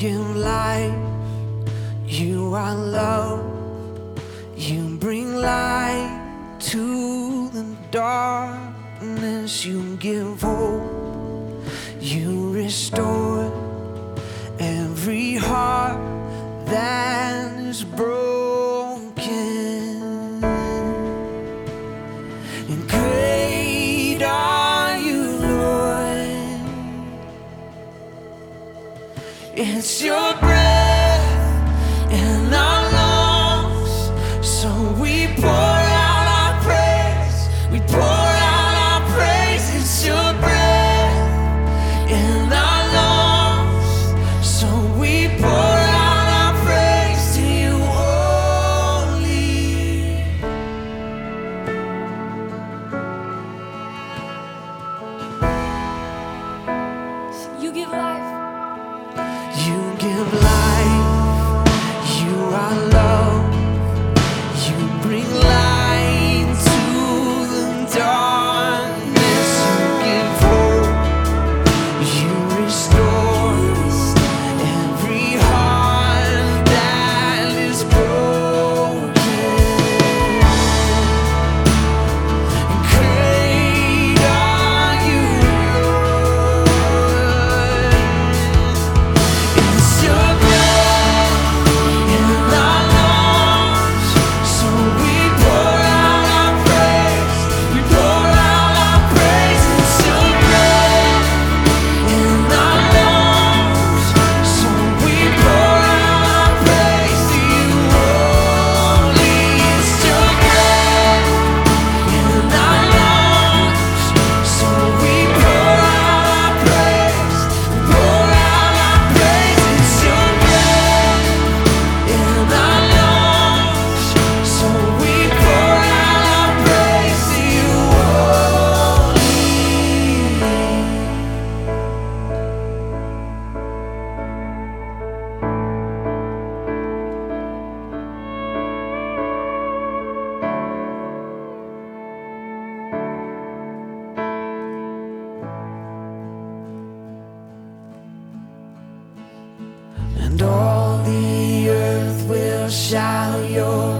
give life, you are love. You bring light to the darkness. You give hope, you restore every heart that is broken. And great are you, Lord. It's your breath in our lungs, so we pour out our praise. We pour out our praise. It's your breath in our lungs, so we pour out our praise to you only. You give life. You give life, you are love. You bring light to the darkness. You give hope, you restore every heart that is broken. Great are you, Lord. It's your breath in our lungs, so we pour out our praise. We pour out our praise. It's your breath in our lungs, so we pour out our praise to you only. It's your breath in our lungs, so we pour out our praise. Pour out our praise. It's your breath in our lungs, so we pour out our praise to you only. And all the earth will shout your